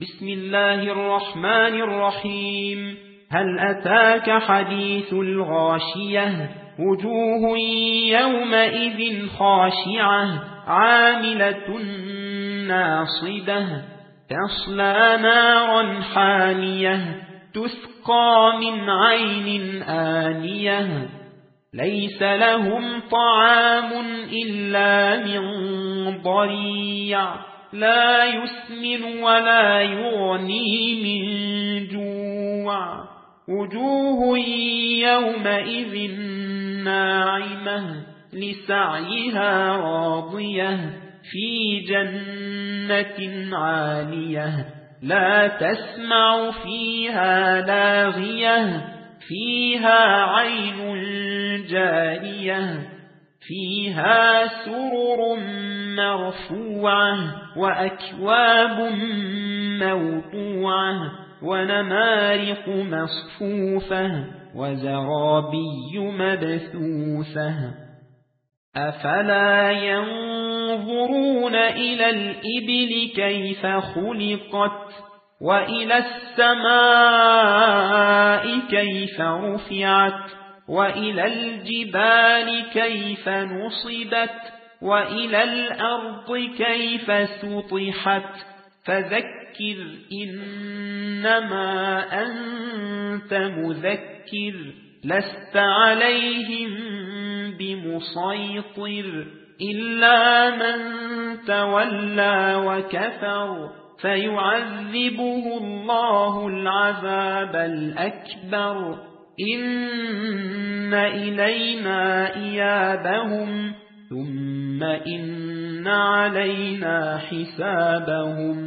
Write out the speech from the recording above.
بسم الله الرحمن الرحيم. هل أتاك حديث الغاشية؟ وجوه يومئذ خاشعة عاملة ناصبة تصلى نارا حامية تسقى من عين آنية ليس لهم طعام إلا من ضريع لا يسمن ولا يغني من جوع وجوه يومئذ ناعمة لسعيها راضية في جنة عالية لا تسمع فيها لاغية فيها عين جارية فيها سرر مرفوعة وأكواب موضوعة ونمارق مصفوفة وزرابي مبثوثة أفلا ينظرون إلى الإبل كيف خلقت وإلى السماء كيف رفعت وإلى الجبال كيف نصبت وإلى الأرض كيف سطحت فذكر إنما أنت مذكر لست عليهم بمسيطر إلا من تولى وكفر فيعذبه الله العذاب الأكبر إن إلينا إيابهم ثم إن علينا حسابهم